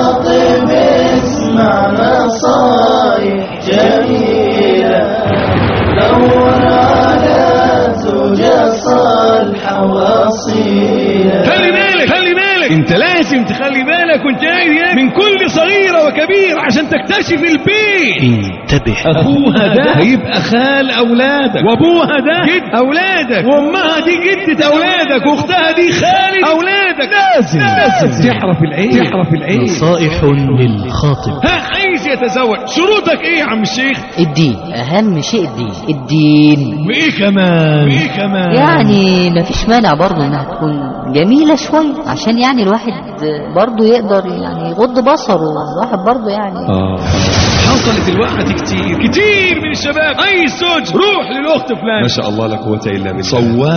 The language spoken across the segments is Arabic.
الخاطب اسمع نصايح جميلة دور على زوجة صالحة وأصيلة. خلي بالك انت لازم تخلي بالك وانت قاعد من كل صغيرة وكبير عشان تكتشف البيت. انتبه، اخوها ده هيبقى خال اولادك، وابوها ده جد اولادك، وامها دي جدة اولادك، واختها دي خالة اولادك. لازم تحرف العين. نصائح للخاطب. عايز يتزوج، شروطك ايه يا عم الشيخ؟ الدين اهم شيء، الدين. وايه كمان؟ يعني مفيش مانع برضه انها تكون جميلة شوية، عشان يعني الواحد برضه يقدر يعني يغض بصره، الواحد برضه يعني حصلت الوقت كتير من الشباب عايز زوج، روح للاخت فلان، ما شاء الله لا قوه الا بالله،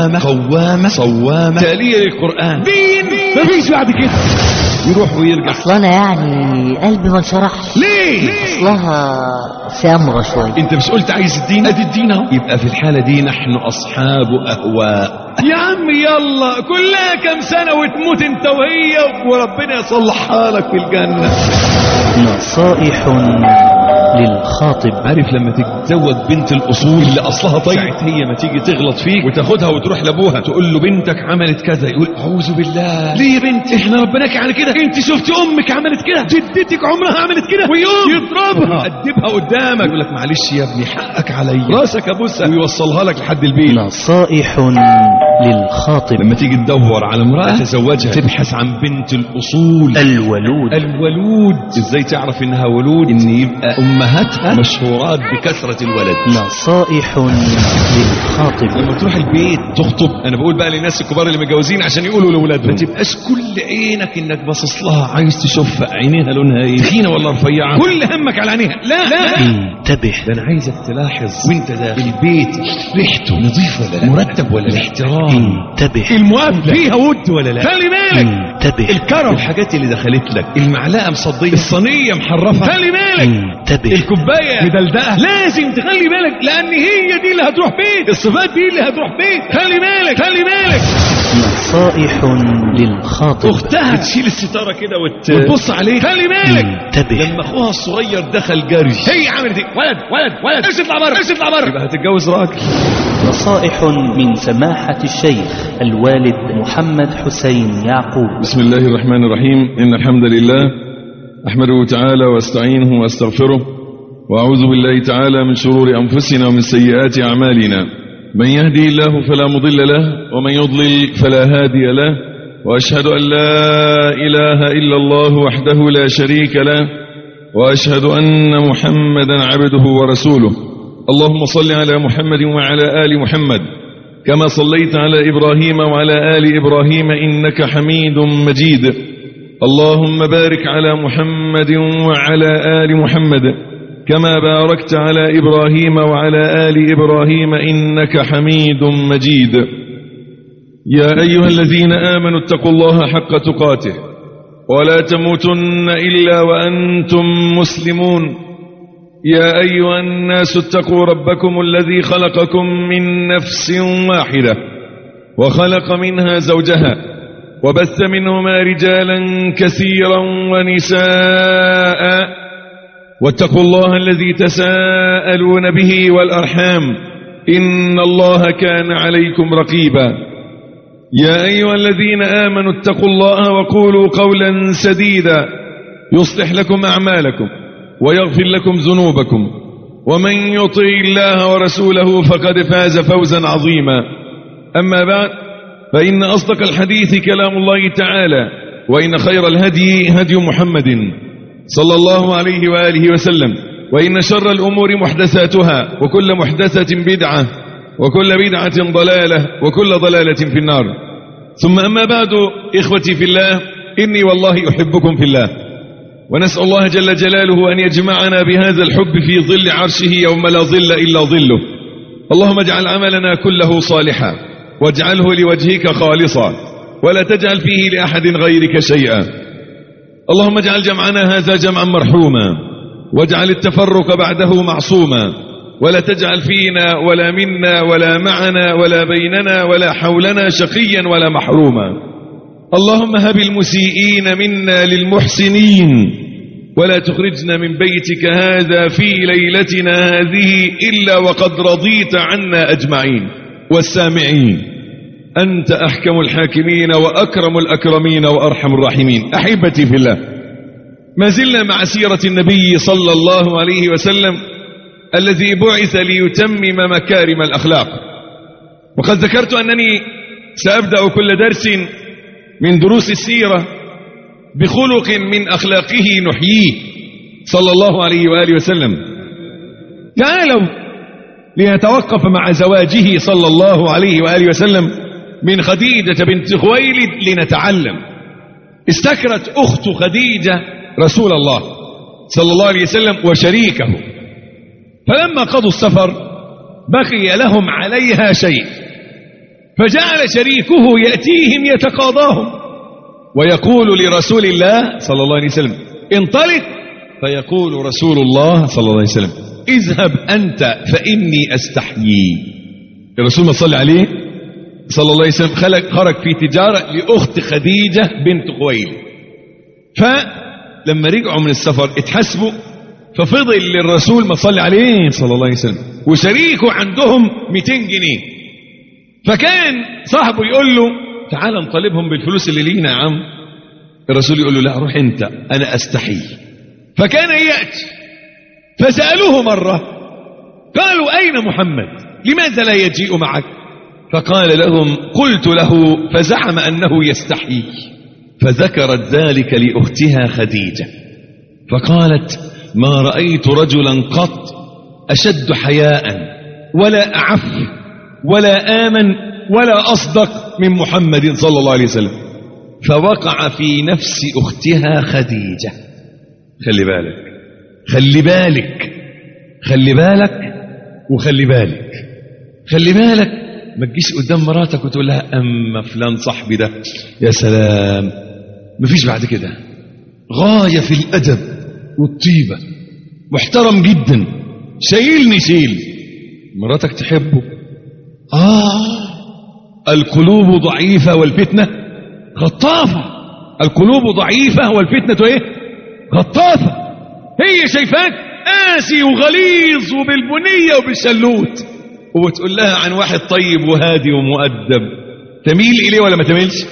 صوامه تاليه للقران، دين مفيش بعد كده، يروح ويرجع. اصلا يعني قلبي ما انشرحش. ليه؟ اصلها سامرة شوية. انت مش قلت عايز الدين؟ ادي الدين اهو. يبقى في الحالة دي نحن اصحاب اهواء يا عم، يلا كلها كم سنة وتموت انت وهي وربنا يصلحها لك في الجنة. نصائح للخاطب. عارف لما تتزوج بنت الاصول اللي اصلها طيب، ساعت هي ما تيجي تغلط فيك وتاخدها وتروح لابوها تقول له بنتك عملت كذا، يقول اعوذ بالله، ليه يا بنت احنا ربناك على كده، انت شفت امك عملت كده، جدتك عمرها عملت كده، ويوم يضربها يأدبها قدامك، يقول لك معلش يا ابني حقك عليا، راسك ابوسها، ويوصلها لك لحد البيت. نصائح للخاطب. لما تيجي تدور على امرأة تزوجها تبحث عن بنت الأصول، الولود. ازاي تعرف انها ولود؟ ان يبقى امهاتها مشهورات بكثرة الولد. نصائح للخاطب. لما تروح البيت تخطب، انا بقول بقى للناس الكبار اللي متجوزين عشان يقولوا لاولادهم، ما تبقاش كل عينك انك باصص لها عايز تشوف عينيها لونها ايه، تخينه ولا رفيعه، كل همك على عينيها. لا انتبه، ده انا عايزك تلاحظ وانت داخل البيت ريحته نظيف ولا لا، مرتب ولا لا، الاحترام، انتبه، المقابله فيها ود ولا لا، خلي بالك، انتبه، الكرم، الحاجات اللي دخلت لك، المعلقه مصديه، الصينيه محرفه، خلي بالك، انتبه، الكوبايه مدلدقه، لازم تخلي بالك، لان هي دي اللي هتروح بيت، الصفات دي اللي هتروح بيت، خلي بالك. نصائح للخاطب. اختها تشيل الستاره كده وتبص عليه، خلي بالك، انتبه، لما اخوها الصغير دخل جري هي عملت ايه، ولد ايش اطلع بره، يبقى هتتجوز راجل. نصائح من سماحة الشيخ الوالد محمد حسين يعقوب. بسم الله الرحمن الرحيم. إن الحمد لله أحمده تعالى واستعينه واستغفره، وأعوذ بالله تعالى من شرور أنفسنا ومن سيئات أعمالنا. من يهدي الله فلا مضل له، ومن يضلل فلا هادي له، وأشهد أن لا إله إلا الله وحده لا شريك له، وأشهد أن محمدا عبده ورسوله. اللهم صل على محمد وعلى آل محمد كما صليت على إبراهيم وعلى آل إبراهيم إنك حميد مجيد. اللهم بارك على محمد وعلى آل محمد كما باركت على إبراهيم وعلى آل إبراهيم إنك حميد مجيد. يا أيها الذين آمنوا اتقوا الله حق تقاته ولا تموتن إلا وأنتم مسلمون. يا أيها الناس اتقوا ربكم الذي خلقكم من نفس واحدة وخلق منها زوجها وبث منهما رجالا كثيرا ونساء، واتقوا الله الذي تساءلون به والأرحام إن الله كان عليكم رقيبا. يا أيها الذين آمنوا اتقوا الله وقولوا قولا سديدا يصلح لكم أعمالكم ويغفر لكم ذنوبكم، ومن يطع الله ورسوله فقد فاز فوزا عظيما. أما بعد، فإن أصدق الحديث كلام الله تعالى، وإن خير الهدي هدي محمد صلى الله عليه وآله وسلم، وإن شر الأمور محدثاتها، وكل محدثة بدعة، وكل بدعة ضلالة، وكل ضلالة في النار. ثم أما بعد، إخوتي في الله، إني والله أحبكم في الله، ونسأل الله جل جلاله أن يجمعنا بهذا الحب في ظل عرشه يوم لا ظل إلا ظله. اللهم اجعل عملنا كله صالحا، واجعله لوجهك خالصا، ولا تجعل فيه لأحد غيرك شيئا. اللهم اجعل جمعنا هذا جمعا مرحوما، واجعل التفرق بعده معصوما، ولا تجعل فينا ولا منا ولا معنا ولا بيننا ولا حولنا شقيا ولا محروما. اللهم هب المسيئين منا للمحسنين، ولا تخرجنا من بيتك هذا في ليلتنا هذه إلا وقد رضيت عنا أجمعين والسامعين. أنت أحكم الحاكمين وأكرم الأكرمين وأرحم الراحمين. أحبتي في الله، ما زلنا مع سيرة النبي صلى الله عليه وسلم الذي بعث ليتمم مكارم الأخلاق. وقد ذكرت أنني سأبدأ كل درس من دروس السيرة بخلق من أخلاقه نحييه صلى الله عليه وآله وسلم. تعالوا لنتوقف مع زواجه صلى الله عليه وآله وسلم من خديجة بنت خويلد لنتعلم. استكرت أخت خديجة رسول الله صلى الله عليه وسلم وشريكه، فلما قضوا السفر بقي لهم عليها شيء، فجعل شريكه يأتيهم يتقاضاهم ويقول لرسول الله صلى الله عليه وسلم انطلق، فيقول رسول الله صلى الله عليه وسلم اذهب أنت فإني أستحيي. الرسول ما صلى عليه صلى الله عليه وسلم خرج في تجارة لأخت خديجة بنت خويلد، فلما رجعوا من السفر اتحسبوا، ففضل للرسول ما صلى عليه صلى الله عليه وسلم وشريكه عندهم 200 جنيه. فكان صاحبه يقول له تعال نطالبهم بالفلوس اللي لينا يا عم. الرسول يقول له لا روح انت انا استحي. فكان يأتي فسألوه مرة قالوا اين محمد لماذا لا يجيء معك؟ فقال لهم قلت له فزعم انه يستحي. فذكرت ذلك لأختها خديجة فقالت ما رأيت رجلا قط أشد حياء ولا أعف ولا آمن ولا أصدق من محمد صلى الله عليه وسلم. فوقع في نفس أختها خديجة. خلي بالك خلي بالك خلي بالك وخلي بالك خلي بالك، ما تجيش قدام مراتك وتقول لها أما فلان صاحبي ده يا سلام، مفيش بعد كده، غاية في الأدب والطيبة، محترم جدا، شايلني شيل. مراتك تحبه القلوب ضعيفة والفتنة خطافة. القلوب ضعيفة والفتنة ايه؟ خطافة. هي شايفاك قاسي وغليظ وبالبنية وبالشلوت، وبتقول لها عن واحد طيب وهادي ومؤدب، تميل إليه ولا ما تميلش؟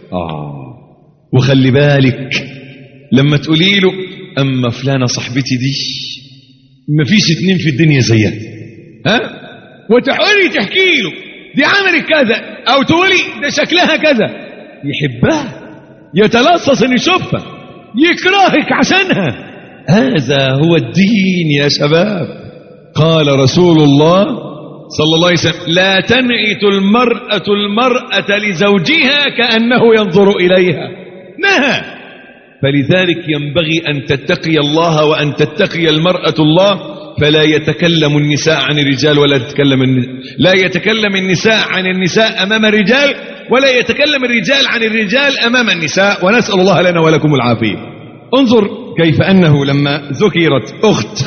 وخلي بالك لما تقولي له أما فلانة صاحبتي دي مفيش اتنين في الدنيا زيها، وتحاولي تحكي له دي عملت كذا أو تقولي ده شكلها كذا، يحبها، يتلصص إن يشوفها، يكرهك عشانها. هذا هو الدين يا شباب. قال رسول الله صلى الله عليه وسلم لا تنعت المرأة لزوجها كأنه ينظر إليها، نهى. فلذلك ينبغي أن تتقي الله وأن تتقي المرأة الله، فلا يتكلم النساء عن الرجال لا يتكلم النساء عن النساء أمام الرجال، ولا يتكلم الرجال عن الرجال أمام النساء، ونسأل الله لنا ولكم العافية. انظر كيف أنه لما ذكرت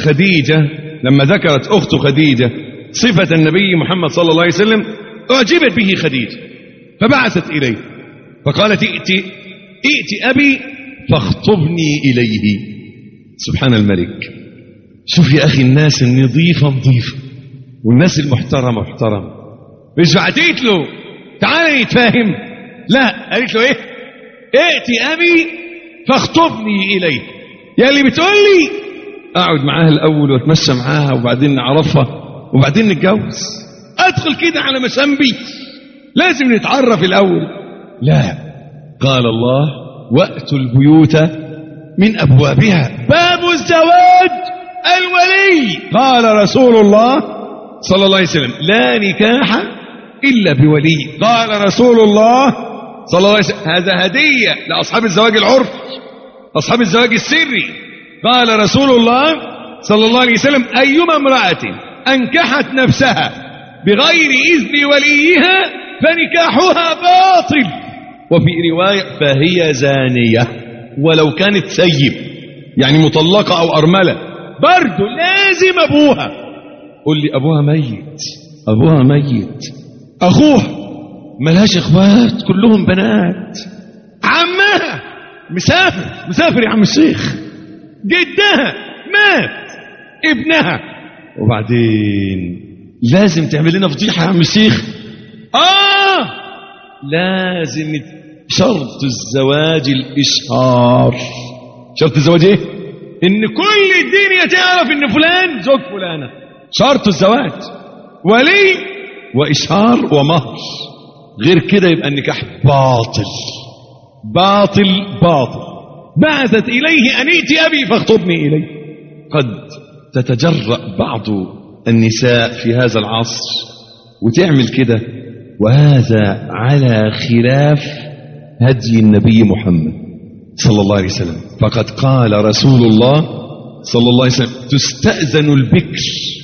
أخت خديجة صفة النبي محمد صلى الله عليه وسلم أعجبت به خديجة، فبعثت إليه فقالت ائت أبي فاخطبني إليه. سبحان الملك. شوف يا أخي الناس النظيفة نظيفة والناس المحترمة محترمة. مش بعتيت له تعالى نتفاهم، لا، قالت له ايه؟ ائت أبي فاخطبني إليه. يا اللي بتقول لي أقعد معاها الأول واتمشى معاها وبعدين نعرفها وبعدين نتجوز، أدخل كده على مسامبي، لازم نتعرف الأول. لا، قال الله وأتوا البيوت من أبوابها، باب الزواج الولي. قال رسول الله صلى الله عليه وسلم لا نكاح إلا بولي. قال رسول الله صلى الله عليه وسلم هذا هدية لأصحاب الزواج العرفي، أصحاب الزواج السري. قال رسول الله صلى الله عليه وسلم أيما امرأة أنكحت نفسها بغير إذن وليها فنكاحها باطل، وفي رواية فهي زانية ولو كانت سيب، يعني مطلقة أو أرملة، برضو لازم أبوها. قل لي أبوها ميت، أخوها ملهاش إخوات كلهم بنات، عمها مسافر يا عم الشيخ، جدها مات، ابنها، وبعدين لازم تعمل لنا فضيحة يا عم الشيخ. لازم شرط الزواج الإشهار. شرط الزواج ايه؟ ان كل الدنيا تعرف ان فلان زوج فلانة. شرط الزواج ولي وإشهار ومهر، غير كده يبقى النكاح باطل باطل باطل. بعثت إليه أن ائت أبي فاخطبني إليه. قد تتجرأ بعض النساء في هذا العصر وتعمل كده، وهذا على خلاف هدي النبي محمد صلى الله عليه وسلم. فقد قال رسول الله صلى الله عليه وسلم: تستأذن البكر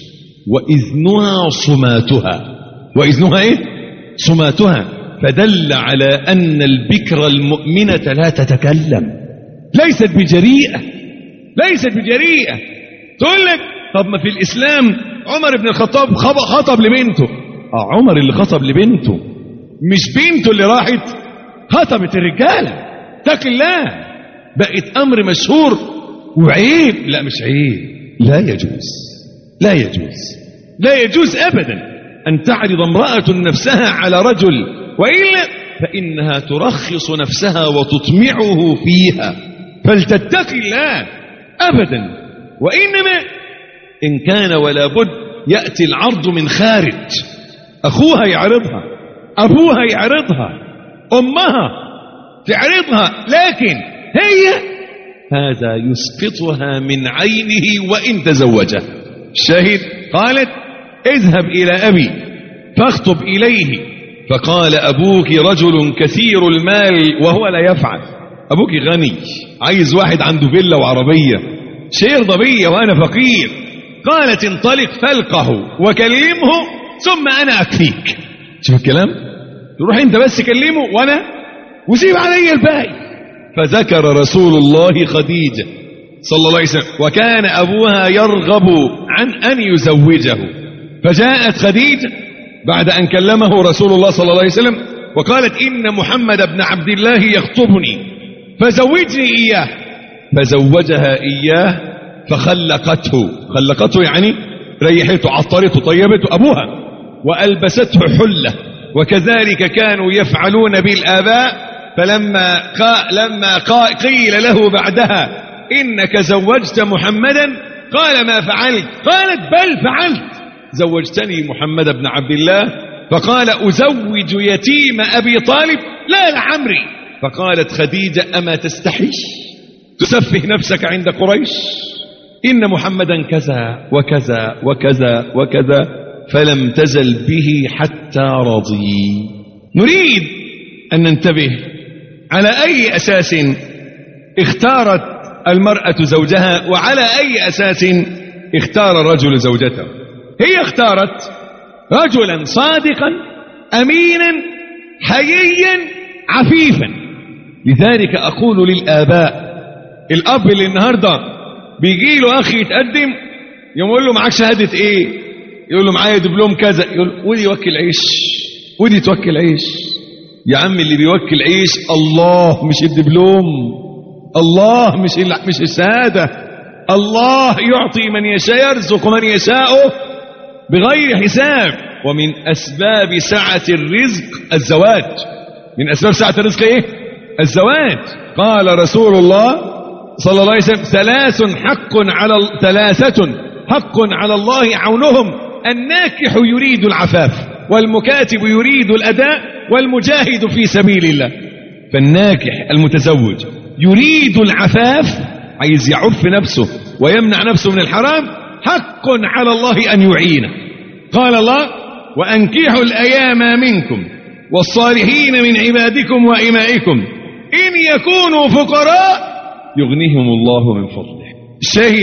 وإذنها صماتها. وإذنها إيه؟ صماتها. فدل على أن البكر المؤمنة لا تتكلم، ليست بجريئة، ليست بجريئة. تقول لك طب ما في الإسلام عمر بن الخطاب خطب لبنته. عمر اللي خطب لبنته، مش بنته اللي راحت خطبت الرجالة. اتق الله، بقت أمر مشهور وعيب. لا مش عيب، لا يجوز، لا يجوز، لا يجوز أبدا أن تعرض امرأة نفسها على رجل، وإلا فإنها ترخص نفسها وتطمعه فيها، فلتتق الله أبدا. وإنما إن كان ولا بد يأتي العرض من خارج، أخوها يعرضها، أبوها يعرضها، أمها تعرضها، لكن هي هذا يسقطها من عينه وإن تزوجها. الشاهد قالت: اذهب إلى أبي فاخطب إليه. فقال: أبوك رجل كثير المال وهو لا يفعل. أبوك غني، عايز واحد عنده فيلا وعربية، شيء يرضى بيا وأنا فقير. قالت: انطلق فالقه وكلمه ثم أنا أكفيك. شوف الكلام، تروح أنت بس كلمه وأنا وسيب علي الباقي. فذكر رسول الله خديجة صلى الله عليه وسلم، وكان أبوها يرغب عن أن يزوجه. فجاءت خديجة بعد أن كلمه رسول الله صلى الله عليه وسلم وقالت: إن محمد بن عبد الله يخطبني فزوجني إياه. فزوجها إياه فخلقته. خلقته يعني ريحته، عطرته، طيبته أبوها، وألبسته حلة. وكذلك كانوا يفعلون بالآباء. فلما قيل له بعدها: إنك زوجت محمدا، قال: ما فعلت؟ قالت: بل فعلت، زوجتني محمد بن عبد الله. فقال: أزوج يتيم أبي طالب؟ لا لعمري. فقالت خديجة: أما تستحي تسفه نفسك عند قريش؟ إن محمدا كذا وكذا وكذا وكذا. فلم تزل به حتى رضي. نريد أن ننتبه على أي أساس اختارت المرأة زوجها، وعلى أي أساس اختار الرجل زوجته. هي اختارت رجلا صادقا أمينا حييا عفيفا. لذلك أقول للآباء، الأب اللي النهاردة بيجي له أخي يتقدم يقول له: معاك شهادة إيه؟ يقول له: معايا دبلوم كذا. يقول: ودي يوكل عيش، ودي توكل عيش. يا عم اللي بيوكل عيش الله، مش الدبلوم. الله مش الشهادة. الله يعطي من يشاء، يرزق من يشاء بغير حساب. ومن أسباب سعة الرزق الزواج. من أسباب سعة الرزق إيه؟ الزواج. قال رسول الله صلى الله عليه وسلم: ثلاثة حق على الله عونهم: الناكح يريد العفاف، والمكاتب يريد الأداء، والمجاهد في سبيل الله. فالناكح المتزوج يريد العفاف، عايز يعف نفسه ويمنع نفسه من الحرام، حق على الله أن يعينه. قال الله: وأنكحوا الأيام منكم والصالحين من عبادكم وإمائكم إن يكونوا فقراء يغنيهم الله من فضله. الشاهد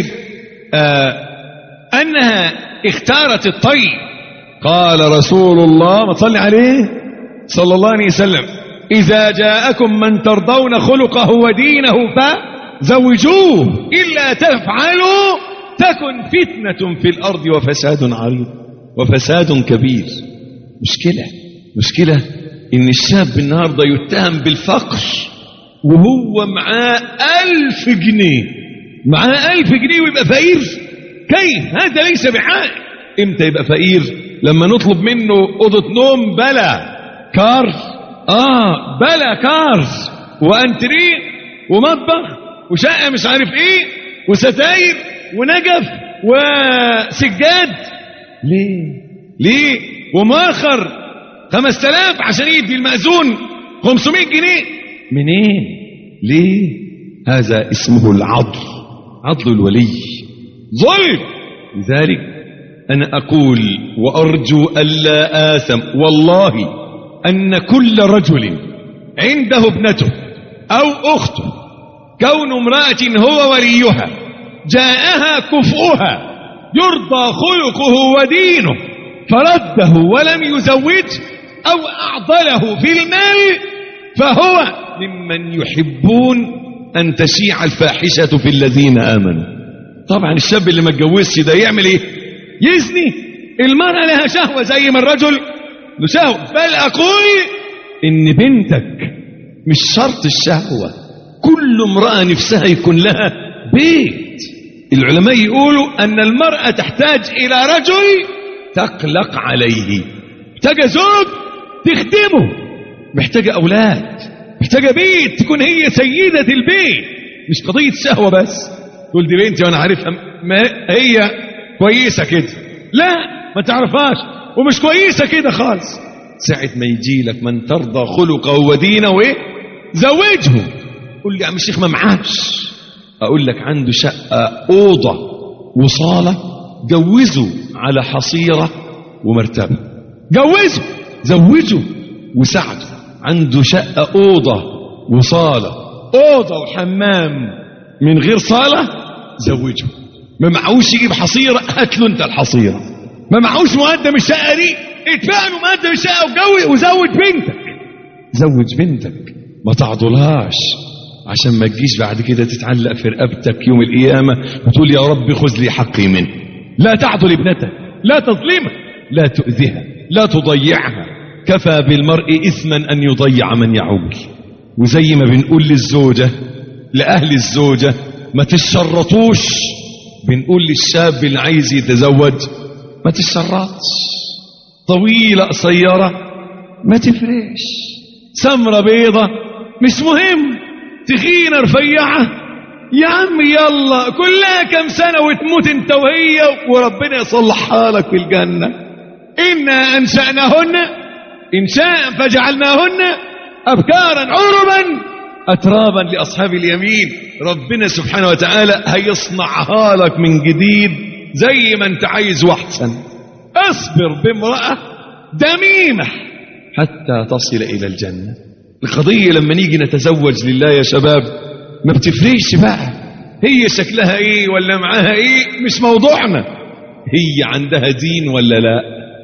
أنها اختارت الطيب. قال رسول الله، ما تصلي عليه صلى الله عليه وسلم: إذا جاءكم من ترضون خلقه ودينه فزوجوه، إلا تفعلوا تكن فتنة في الأرض وفساد عريض وفساد كبير. مشكلة إن الشاب النهاردة يتهم بالفقر وهو معاه 1000 جنيه. معاه 1000 جنيه ويبقى فقير؟ كيف؟ هذا ليس بعائل. امتى يبقى فقير؟ لما نطلب منه أوضة نوم بلا كار، بلا كارز وأنتريه ومطبخ وشقة مش عارف ايه وستاير ونجف وسجاد. ليه وماخر 5000 عشان يدي المأذون 500 جنيه منين؟ ليه؟ هذا اسمه العضل، عضل الولي، ظلم. لذلك أنا أقول وأرجو ألا آثم والله أن كل رجل عنده ابنته أو أخته كون امرأة هو وليها جاءها كفؤها يرضى خلقه ودينه فرده ولم يزوج أو أعضله في المال فهو ممن يحبون أن تشيع الفاحشة في الذين آمنوا. طبعا الشاب اللي ما اتجوزش ده يعمل ايه؟ يزني. المرأة لها شهوة زي ما الرجل له شهوة. بل أقول إن بنتك مش شرط الشهوة، كل امرأة نفسها يكون لها بيت. العلماء يقولوا أن المرأة تحتاج إلى رجل تقلق عليه، محتاجة زوج تخدمه، محتاجة أولاد، محتاجة بيت تكون هي سيدة البيت. مش قضية شهوة بس تقول دي بنتي وأنا عارفها ما هي كويسة كده، لا ما تعرفهاش ومش كويسة كده خالص. ساعة ما يجي لك من ترضى خلقه ودينه وإيه زوجه. قول لي يا عم الشيخ ما معاش. أقول لك عنده شقة أوضة وصالة، جوزه على حصيرة ومرتبة، جوزه زوجه وساعده. عنده شقة أوضة وصالة، أوضة وحمام من غير صالة، زوجه. ما معهوش يجيب حصيرة، هات له انت الحصيرة. ما معهوش مقدم الشقة دي، ادفع له مقدم الشقة وزوج بنتك. زوج بنتك، ما تعضلهاش عشان ما تجيش بعد كده تتعلق في رقبتك يوم القيامة وتقول يا رب خذ لي حقي منه. لا تعضل ابنتك، لا تظلمها، لا تؤذيها، لا تضيعها. كفى بالمرء إثما أن يضيع من يعول. وزي ما بنقول للزوجة لأهل الزوجة ما تشرطوش، بنقول للشاب اللي عايز يتزوج ما تشرطش. طويلة قصيرة ما تفرقش، سمرة بيضة مش مهم، تخينة رفيعة يا عم يلا، كلها كم سنة وتموت انت وهي وربنا يصلحها لك في الجنة. إنا أنشأناهن إنشاء فجعلناهن أبكارا عربا أترابا لأصحاب اليمين. ربنا سبحانه وتعالى هيصنعها لك من جديد زي ما انت عايز واحسن. اصبر بامرأة دميمة حتى تصل إلى الجنة. القضية لما نيجي نتزوج لله يا شباب ما بتفرقش بقى هي شكلها ايه ولا معاها ايه، مش موضوعنا. هي عندها دين ولا لا؟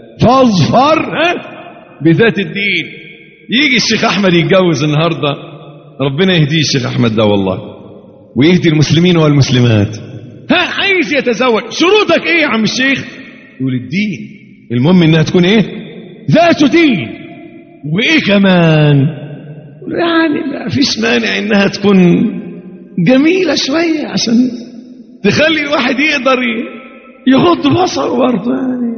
فاظفر بذات الدين. يجي الشيخ أحمد يتجوز النهاردة، ربنا يهديه الشيخ أحمد ده والله ويهدي المسلمين والمسلمات. عايز يتزوج، شروطك ايه يا عم الشيخ؟ يقول الدين. المهم انها تكون ايه؟ ذات دين. وايه كمان؟ يعني ما فيش مانع انها تكون جميلة شوية عشان تخلي الواحد يقدر يغض بصره برضه يعني.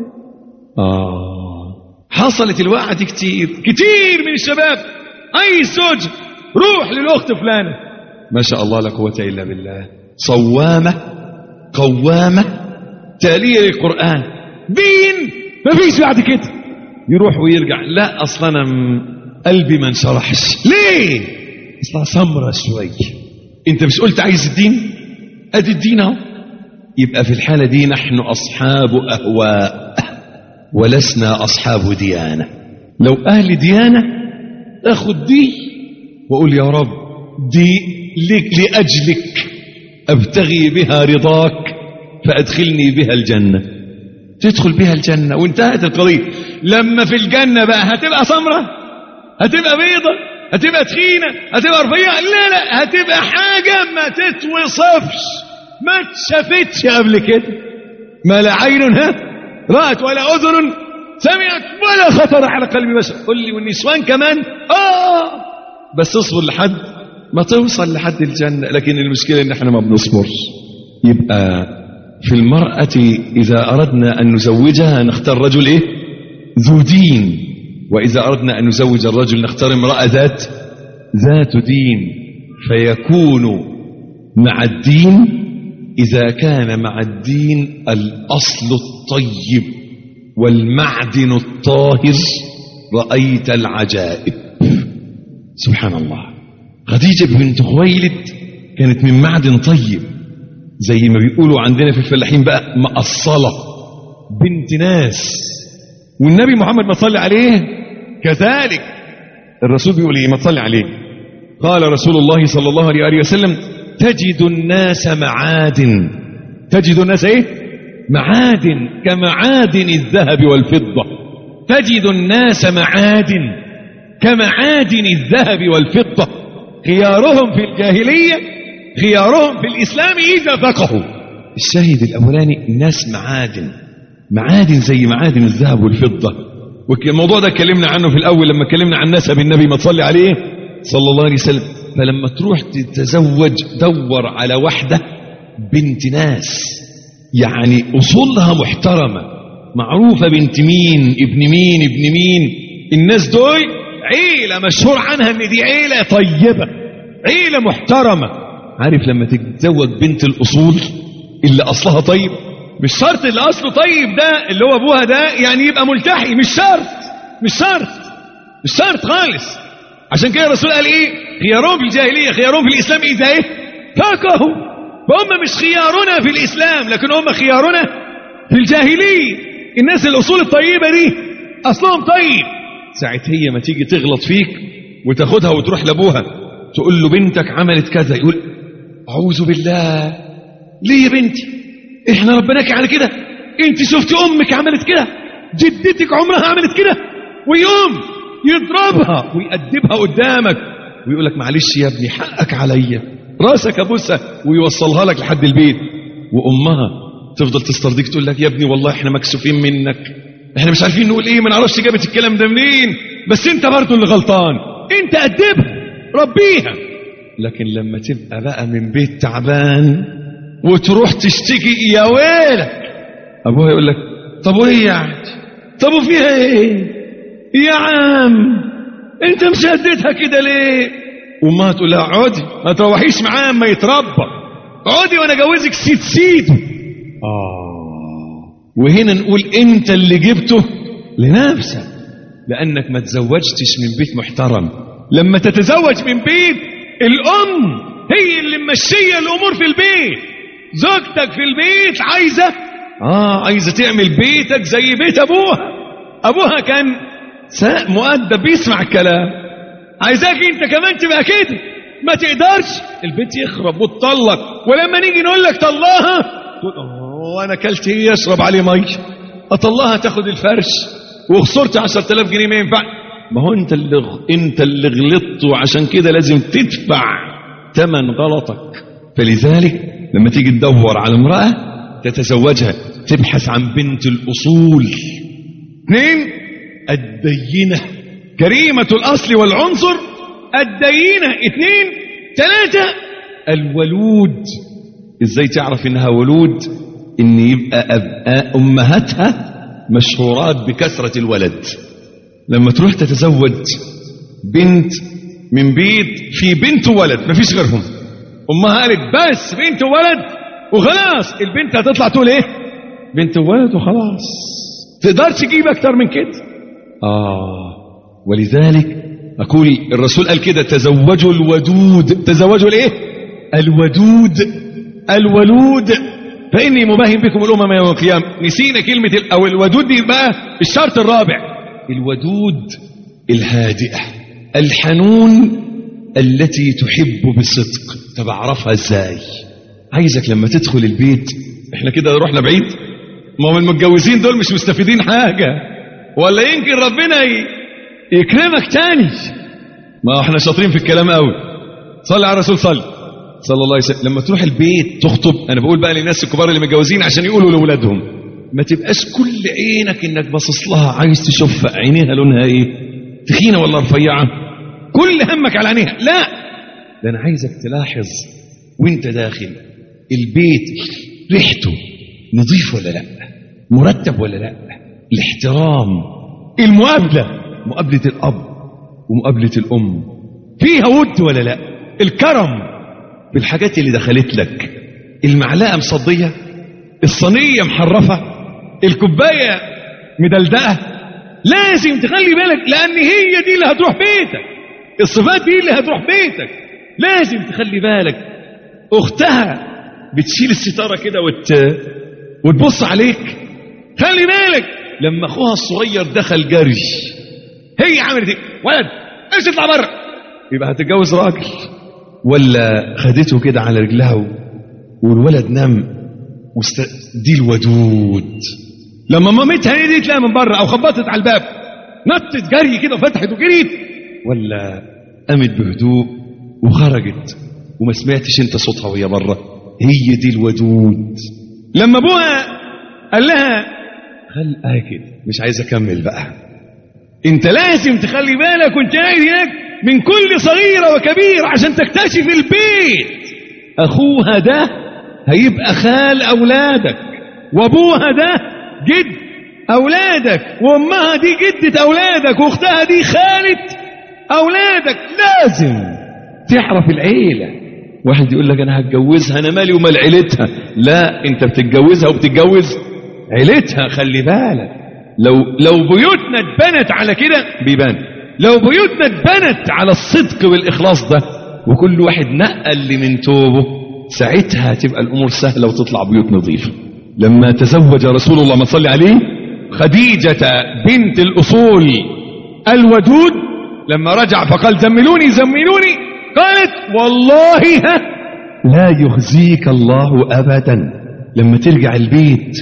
حصلت الوقت كتير من الشباب عايز زوج، روح للأخت فلانة ما شاء الله لا قوة إلا بالله، صوامة قوامة تالية للقرآن، دين ما فيش بعد كده. يروح ويرجع، لا أصلا أنا قلبي ما انشرحش. ليه؟ أصلا سمرة شوي. أنت مش قلت عايز الدين؟ أدي الدين أهو. يبقى في الحالة دي نحن أصحاب أهواء ولسنا أصحاب ديانة. لو أهل ديانة أخذ دي وأقول يا رب دي لك لأجلك أبتغي بها رضاك فأدخلني بها الجنة، تدخل بها الجنة وانتهت القضية. لما في الجنة بقى هتبقى سمرة، هتبقى بيضة، هتبقى تخينة، هتبقى رفيعة، لا هتبقى حاجة ما تتوصفش، ما تشافتش قبل كده، ما لا عين رأت ولا أذن سمعت ولا خطر على قلب بشر. قل لي والنسوان كمان بس اصبر لحد ما توصل لحد الجنة. لكن المشكلة ان احنا ما بنصبرش، يبقى في المرأة إذا أردنا أن نزوجها نختار رجل إيه؟ ذو دين. وإذا أردنا أن نزوج الرجل نختار امرأة ذات دين. فيكون مع الدين إذا كان مع الدين الأصل الطيب والمعدن الطاهر رأيت العجائب. سبحان الله. خديجة بنت خويلد كانت من معدن طيب، زي ما بيقولوا عندنا في الفلاحين بقى مقصلة، بنت ناس. والنبي محمد ما صلى عليه كذلك. الرسول بيقول ايه؟ ما تصلي عليه. قال رسول الله صلى الله عليه وسلم: تجد الناس معادن. تجد الناس ايه؟ معادن كمعادن الذهب والفضة. تجد الناس معادن كمعادن الذهب والفضة، خيارهم في الجاهلية خيارهم في الإسلام إذا فقهوا. الشاهد الأولاني الناس معادن زي معادن الذهب والفضة. والموضوع ده اتكلمنا عنه في الأول لما اتكلمنا عن نسب النبي ما تصلي عليه صلى الله عليه وسلم. فلما تروح تتزوج دور على واحدة بنت ناس، يعني أصولها محترمة، معروفة بنت مين ابن مين ابن مين. الناس دول عيلة مشهور عنها ان دي عيلة طيبة، عيلة محترمة. عارف لما تتزوج بنت الأصول اللي أصلها طيب، مش شرط اللي أصله طيب ده اللي هو أبوها ده يعني يبقى ملتحي، مش شرط خالص. عشان كده الرسول قال ايه؟ خيارهم في الجاهلية خيارهم في الإسلام إذا ايه؟ فقهوا. فهم مش خيارنا في الإسلام، لكن هم خيارنا في الجاهلية. الناس الأصول الطيبة دي أصلهم طيب. ساعة هي ما تيجي تغلط فيك وتاخدها وتروح لأبوها تقول له بنتك عملت كذا، يقول أعوذ بالله، ليه يا بنتي؟ إحنا ربناك على كده؟ أنت شفت أمك عملت كده؟ جدتك عمرها عملت كده؟ ويوم يضربها ويأدبها قدامك ويقول لك معلش يا ابني حقك عليا، راسك أبوسها، ويوصلها لك لحد البيت. وأمها تفضل تسترضيك تقول لك يا ابني والله إحنا مكسوفين منك، إحنا مش عارفين نقول إيه، ما نعرفش جابت الكلام ده منين، بس أنت برضو اللي غلطان، أنت أدبها ربيها. لكن لما تبقى بقى من بيت تعبان وتروح تشتكي يا ويلك، أبوها يقول لك طب وهي يعني، طب وفيها إيه يا عم، أنت مش هديتها كده ليه؟ وما تقول لها عودي ما تروحيش معاه ما يتربى، عودي وانا جوزك سيده. وهنا نقول انت اللي جبته لنفسك، لانك ما تزوجتش من بيت محترم. لما تتزوج من بيت الام هي اللي ممشيه الامور في البيت، زوجتك في البيت عايزه تعمل بيتك زي بيت ابوها كان مؤدب بيسمع الكلام، عايزاك انت كمان تبقى كده. ما تقدرش البيت يخرب وتطلق، ولما نيجي نقول لك طلقها تقول وانا اكلت ايه اشرب عليه ميه، اطلقها تاخد الفرش وخسرت 10,000 جنيه ما ينفع. ما هو انت اللي غلطت، وعشان كده لازم تدفع ثمن غلطك. فلذلك لما تيجي تدور على امرأة تتزوجها تبحث عن بنت الأصول. 2 الدينة كريمة الأصل والعنصر، الدينة. 2 3 الولود. ازاي تعرف انها ولود؟ ان يبقى امهاتها مشهورات بكثرة الولد. لما تروح تتزوج بنت من بيت في بنت وولد مفيش غيرهم، امها قالت بس بنت وولد وخلاص، البنت هتطلع تقول ايه؟ بنت وولد وخلاص، تقدرش تجيب اكتر من كده. ولذلك أقول الرسول قال كده تزوجوا الودود. تزوجوا الايه؟ الولود فإني مباهم بكم الأمم يوم القيامة. نسينا كلمة أو الودود دي بقى الشرط الرابع. الودود الهادئة الحنون التي تحب بصدق. طب أعرفها إزاي؟ عايزك لما تدخل البيت، احنا كده رحنا بعيد، ما هم المتجوزين دول مش مستفيدين حاجة، ولا يمكن ربنا يكرمك تاني. ما احنا شاطرين في الكلام قوي. صلي على الرسول صلى الله عليه وسلم. لما تروح البيت تخطب، انا بقول بقى للناس الكبار اللي متجوزين عشان يقولوا لاولادهم، ما تبقاش كل عينك انك باصص لها عايز تشوف عينيها لونها ايه، تخينه ولا رفيعه، كل همك على عينيها. لا، ده انا عايزك تلاحظ وانت داخل البيت ريحته نظيف ولا لا، مرتب ولا لا، الاحترام، المقابلة، مقابلة الأب ومقابلة الأم فيها ود ولا لا، الكرم في الحاجات اللي دخلت لك، المعلقة مصدية، الصينية محرفة، الكوباية مدلدقة. لازم تخلي بالك، لأن هي دي اللي هتروح بيتك، الصفات دي اللي هتروح بيتك. لازم تخلي بالك. أختها بتشيل الستارة كده وتبص عليك، خلي بالك. لما أخوها الصغير دخل جري هي عملت ايه؟ ولد امشي اطلع بره، يبقى هتتجوز راجل. ولا خدته كده على رجلها والولد نام دي الودود. لما مامتها نديت لها من بره او خبطت على الباب نطت جري كده وفتحت وجريت، ولا قامت بهدوء وخرجت وما سمعتش انت صوتها وهي بره. هي دي الودود. لما ابوها قال لها خلقها كده، مش عايز اكمل بقى، انت لازم تخلي بالك وانت قاعد هناك من كل صغيرة وكبيرة عشان تكتشف البيت. اخوها ده هيبقى خال اولادك، وابوها ده جد اولادك، وامها دي جدة اولادك، واختها دي خالة اولادك. لازم تعرف العيلة. واحد يقول لك انا هتجوزها، انا مالي ومال عيلتها. لا، انت بتتجوزها وبتتجوز عيلتها. خلي بالك. لو بيوتنا اتبنت على كده بيبان، لو بيوتنا اتبنت على الصدق والإخلاص ده وكل واحد نقل من توبه، ساعتها تبقى الأمور سهلة وتطلع بيوت نظيفة. لما تزوج رسول الله ما صلي عليه خديجة بنت الأصول الودود، لما رجع فقال زملوني زملوني، قالت والله لا يخزيك الله أبدا. لما ترجع البيت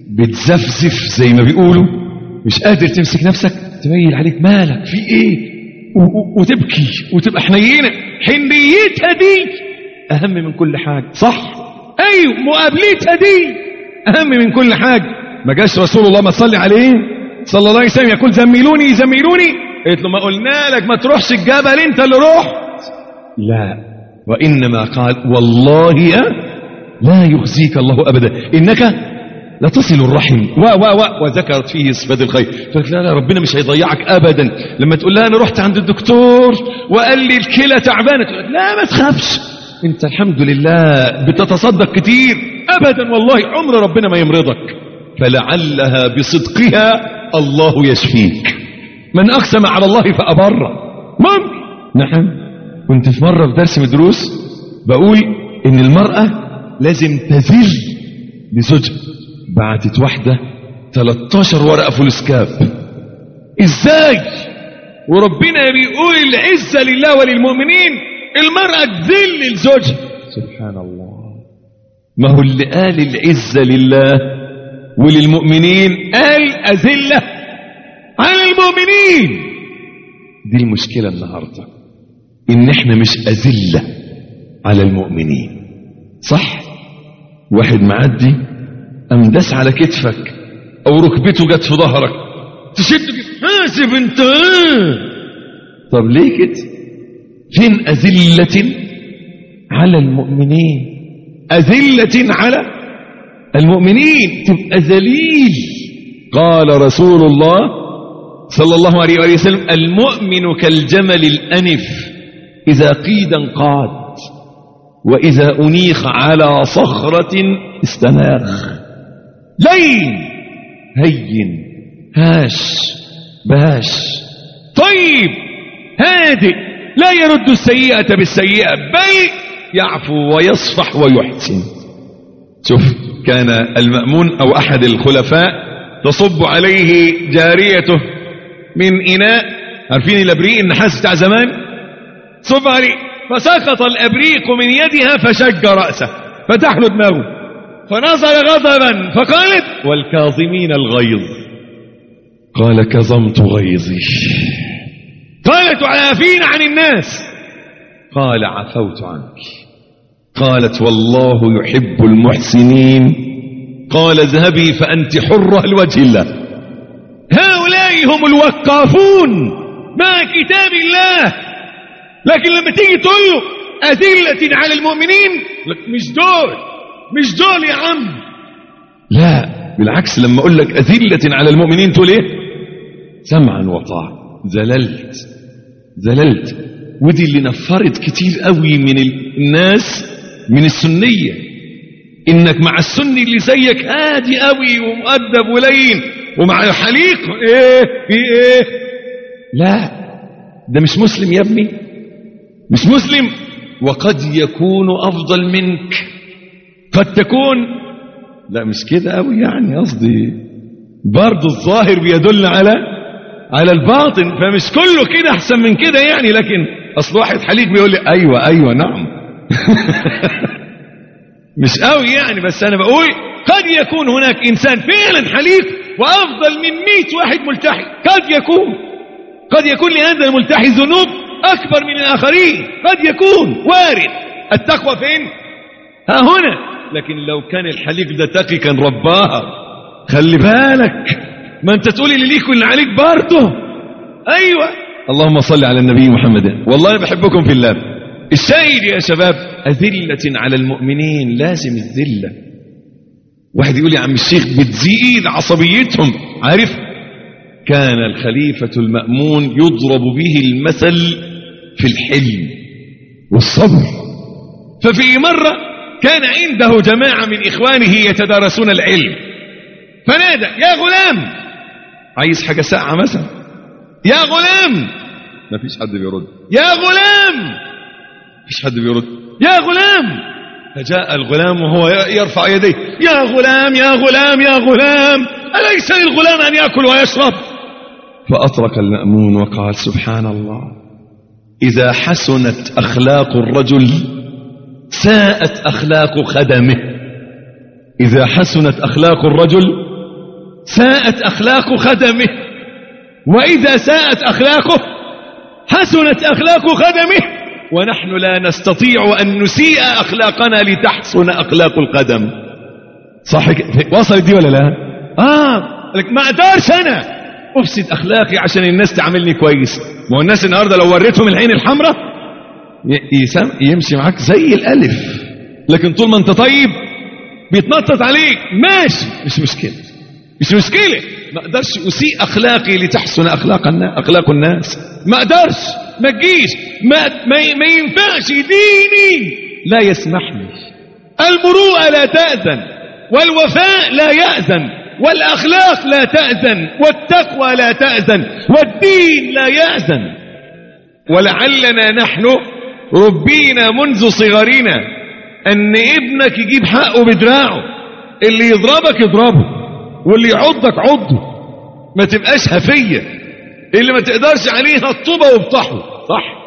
بتزفزف زي ما بيقولوا، مش قادر تمسك نفسك، تميل عليك مالك في ايه، وتبكي وتبقى حنينة. حنيتها دي اهم من كل حاجة. صح، ايوه، مقابلتها دي اهم من كل حاجة. ما جاش رسول الله ما صلي عليه صلى الله عليه وسلم يقول زملوني زملوني، قلت له ما قلنا لك ما تروحش الجبل انت اللي رحت؟ لا، وانما قال والله لا يخزيك الله ابدا انك لا تصل الرحم وذكرت فيه صفات الخير. فقلت لا ربنا مش هيضيعك ابدا. لما تقول لها انا رحت عند الدكتور وقال لي الكلى تعبانه، تقول لا ما تخافش انت الحمد لله بتتصدق كتير. ابدا والله عمر ربنا ما يمرضك. فلعلها بصدقها الله يشفيك. من اقسم على الله فابر. ممكن. نعم، كنت في مره في درس من الدروس بقول ان المراه لازم تزل لزوجها. بعتت واحدة 13 ورقة فلوسكاب. ازاي وربنا بيقول العزة لله وللمؤمنين، المرأة تذل لزوجها؟ سبحان الله. ما هو اللي قال العزة لله وللمؤمنين قال أذلة على المؤمنين. دي المشكلة النهاردة، ان احنا مش أذلة على المؤمنين. صح، واحد معدي قام داس على كتفك او ركبته جت في ظهرك، تشد حاسب انت. طب ليه كده؟ فين أذلة على المؤمنين؟ أذلة على المؤمنين تبقى ذليل. قال رسول الله صلى الله عليه وسلم المؤمن كالجمل الأنف إذا قيد انقاد وإذا أنيخ على صخرة استناخ. لين هين هاش باش طيب هادئ، لا يرد السيئة بالسيئة بل يعفو ويصفح ويحسن. شوف، كان المأمون أو أحد الخلفاء تصب عليه جاريته من إناء، عارفين الأبريق النحاس بتاع زمان، صب عليه فسقط الأبريق من يدها فشج رأسه فتح له دماغه فنظر غضبا فقالت والكاظمين الغيظ. قال كظمت غيظي. قالت وعافين عن الناس. قال عفوت عنك. قالت والله يحب المحسنين. قال اذهبي فأنت حرة لوجه الله. هؤلاء هم الوقافون مع كتاب الله. لكن لما تيجي تقول له أذلة على المؤمنين، لك مش دول، مش دول يا عم. لا بالعكس، لما اقول لك أذلة على المؤمنين تقول ايه؟ سمعا وطاعة. ذللت. ودي اللي نفرت كتير قوي من الناس من السنية، انك مع السني اللي زيك هادي قوي ومؤدب ولين، ومع الحليق ايه في ايه؟ لا ده مش مسلم يا ابني، مش مسلم. وقد يكون افضل منك، قد تكون، لا مش كده قوي يعني، قصدي برضو الظاهر بيدل على الباطن، فمش كله كده احسن من كده يعني. لكن اصل واحد حليق بيقول لي ايوه نعم مش قوي يعني، بس انا بقول قد يكون هناك انسان فعلا حليق وافضل من 100 واحد ملتحي، قد يكون لهذا الملتحي ذنوب اكبر من الاخرين، قد يكون وارد. التقوى فين؟ ها هنا. لكن لو كان الحليق ده تقي كان رباها. خلي بالك، ما انت تقولي اللي ليك واللي عليك برضه. ايوه، اللهم صل على النبي محمد. والله انا بحبكم في الله. السيد يا شباب، أذلة على المؤمنين، لازم الذلة. واحد يقول يا عم الشيخ بتزيد عصبيتهم. عارف، كان الخليفة المأمون يضرب به المثل في الحلم والصبر. ففي مرة كان عنده جماعة من إخوانه يتدارسون العلم، فنادى يا غلام، عايز حاجة ساعة مثلا، يا غلام، ما فيش حد بيرد، يا غلام، فيش حد بيرد، يا غلام. فجاء الغلام وهو يرفع يديه، يا غلام يا غلام يا غلام، أليس للغلام أن يأكل ويشرب؟ فأطرق المأمون وقال سبحان الله، إذا حسنت أخلاق الرجل ساءت أخلاق خدمه. إذا حسنت أخلاق الرجل ساءت أخلاق خدمه، وإذا ساءت أخلاقه حسنت أخلاق خدمه. ونحن لا نستطيع أن نسيء أخلاقنا لتحسن أخلاق القدم. صح؟ وصلت دي ولا لا؟ لك ما أقدرش أنا أفسد أخلاقي عشان الناس تعاملني كويس. ما هو الناس النهاردة لو وريتهم العين الحمراء يمشي معاك زي الألف، لكن طول ما أنت طيب بيتنطط عليك ماشي، مش مشكلة. ما أقدرش أسيء أخلاقي لتحسن أخلاق الناس. ما أقدرش، ما تجيش، ما ينفعش، ديني لا يسمحني. المروءة لا تأذن، والوفاء لا يأذن، والأخلاق لا تأذن، والتقوى لا تأذن، والدين لا يأذن. ولعلنا نحن ربينا منذ صغرنا أن ابنك يجيب حقه بدراعه، اللي يضربك يضربه، واللي يعضك عضه، ما تبقاش هفية، اللي ما تقدرش عليها الطوبة وبطحه. صح؟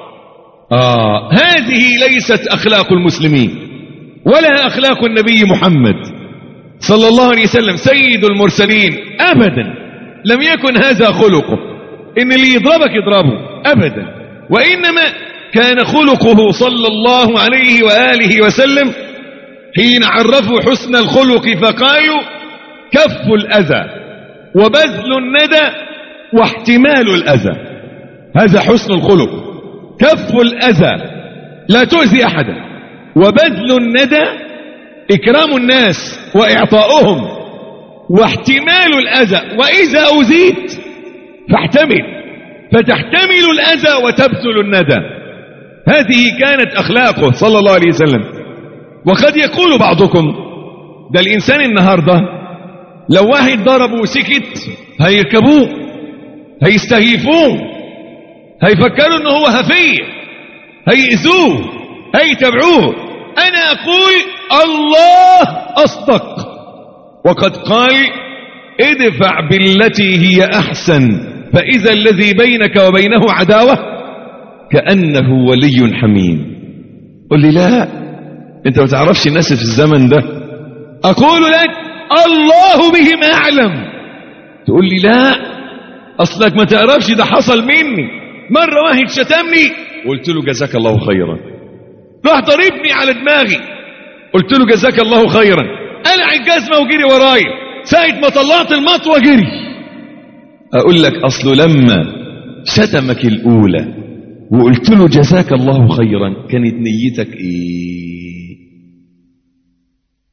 هذه ليست أخلاق المسلمين ولا أخلاق النبي محمد صلى الله عليه وسلم سيد المرسلين. أبدا لم يكن هذا خلقه، إن اللي يضربك يضربه أبدا. وإنما كان خلقه صلى الله عليه وآله وسلم حين عرفوا حسن الخلق فقالوا كف الأذى وبذل الندى واحتمال الأذى. هذا حسن الخلق، كف الأذى لا تؤذي أحدا، وبذل الندى إكرام الناس وإعطاؤهم، واحتمال الأذى وإذا أذيت فاحتمل، فتحتمل الأذى وتبذل الندى. هذه كانت أخلاقه صلى الله عليه وسلم. وقد يقول بعضكم ده الإنسان النهاردة لو واحد ضربه وسكت هيركبوه، هيستهيفوه، هيفكروا انه هو هفية، هيئذوه، هيتبعوه. انا اقول الله اصدق، وقد قال ادفع بالتي هي احسن فاذا الذي بينك وبينه عداوة كأنه ولي حميم. قل لي لا انت ما تعرفش الناس في الزمن ده. اقول لك الله بهم اعلم. تقول لي لا اصلك ما تعرفش، ده حصل مني. مرة واحد شتمني قلت له جزاك الله خيرا، راح ضربني على دماغي قلت له جزاك الله خيرا، قلع الجزمة وجري ورايا، ساعة ما طلعت المطوة جري. اقول لك اصله لما شتمك الاولى وقلت له جزاك الله خيرا كانت نيتك ايه؟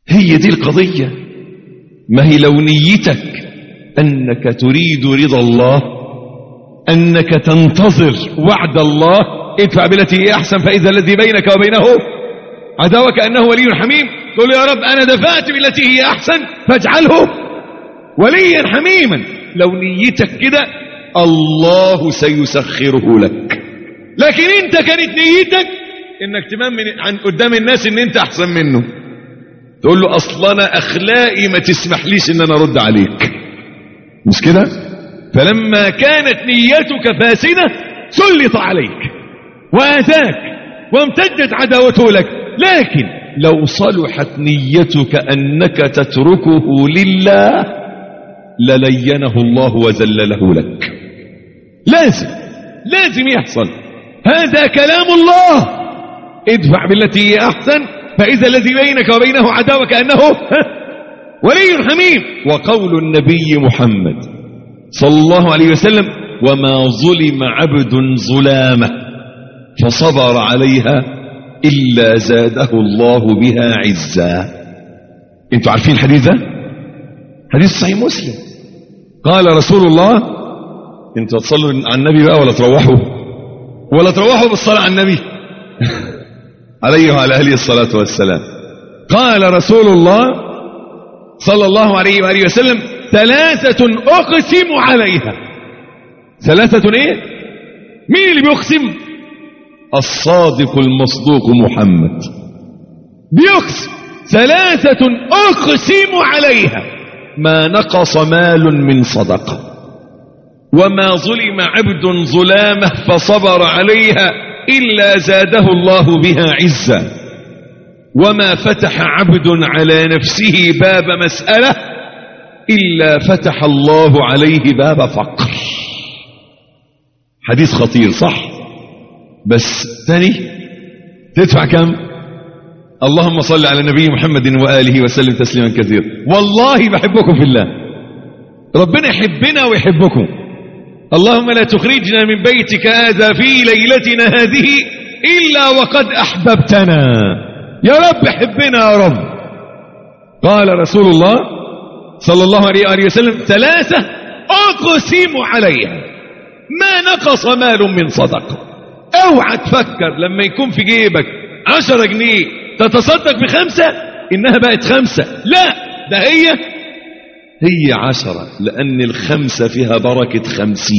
هي دي القضية. ما هي لو نيتك أنك تريد رضا الله، أنك تنتظر وعد الله، ادفع بالتي هي أحسن فإذا الذي بينك وبينه عداوة كأنه ولي حميم، تقول يا رب أنا دفعت بالتي هي أحسن فاجعله وليا حميما. لو نيتك كده الله سيسخره لك. لكن انت كانت نيتك انك تمام عن قدام الناس ان انت احسن منه، تقول له اصلا انا اخلاقي ما تسمحليش ان انا ارد عليك، مش كده؟ فلما كانت نيتك فاسدة سلط عليك وآذاك وامتدت عداوته لك. لكن لو صلحت نيتك أنك تتركه لله للينه الله وذلله لك. لازم يحصل. هذا كلام الله. ادفع بالتي هي أحسن فإذا الذي بينك وبينه عداوة كأنه ولي حميم. وقول النبي محمد صلى الله عليه وسلم وما ظلم عبد ظلامة فصبر عليها إلا زاده الله بها عزا. انتوا عارفين الحديث ده؟ حديث صحيح مسلم. قال رسول الله، انتوا تصلوا على النبي بقى ولا تروحوا بالصلاة على النبي عليه وعلى آله الصلاة والسلام. قال رسول الله صلى الله عليه وآله وسلم ثلاثة أقسم عليها. ثلاثة ايه؟ مين اللي بيقسم؟ الصادق المصدوق محمد بيقسم. ثلاثة أقسم عليها ما نقص مال من صدقة وما ظلم عبد ظلامه فصبر عليها إلا زاده الله بها عزا وما فتح عبد على نفسه باب مسألة إلا فتح الله عليه باب فقر. حديث خطير صح؟ بس تاني تدفع كم؟ اللهم صل على النبي محمد وآله وسلم تسليما كثيرا. والله بحبكم في الله، ربنا يحبنا ويحبكم. اللهم لا تخرجنا من بيتك هذا في ليلتنا هذه إلا وقد أحببتنا. يا رب حبنا يا رب. قال رسول الله صلى الله عليه وآله وسلم ثلاثة أقسم عليها ما نقص مال من صدقة. اوعى تفكر لما يكون في جيبك 10 جنيه تتصدق ب5 إنها بقت 5. لا، ده هي 10، لأن ال5 فيها بركة 50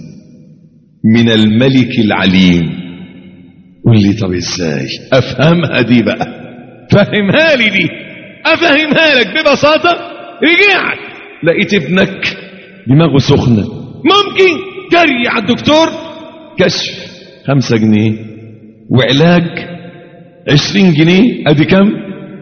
من الملك العليم. قول لي طب ازاي افهمها دي بقى؟ فهمها لي دي، افهمها لك ببساطة. رجعت لقيت ابنك دماغه سخنة، ممكن جري على الدكتور، كشف 5 جنيه وعلاج 20 جنيه، ادي كم؟